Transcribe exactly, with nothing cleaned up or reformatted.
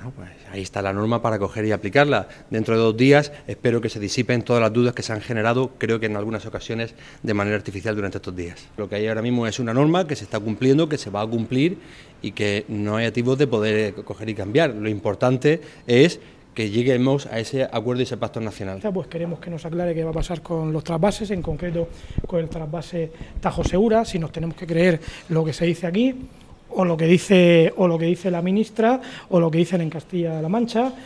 Bueno, pues ahí está la norma para coger y aplicarla. Dentro de dos días espero que se disipen todas las dudas que se han generado, creo que en algunas ocasiones de manera artificial durante estos días. Lo que hay ahora mismo es una norma que se está cumpliendo, que se va a cumplir y que no hay atisbos de poder coger y cambiar. Lo importante es que lleguemos a ese acuerdo y ese pacto nacional. Pues queremos que nos aclare qué va a pasar con los trasvases, en concreto con el trasvase Tajo Segura, si nos tenemos que creer lo que se dice aquí, o lo que dice o lo que dice la ministra, o lo que dicen en Castilla-La Mancha.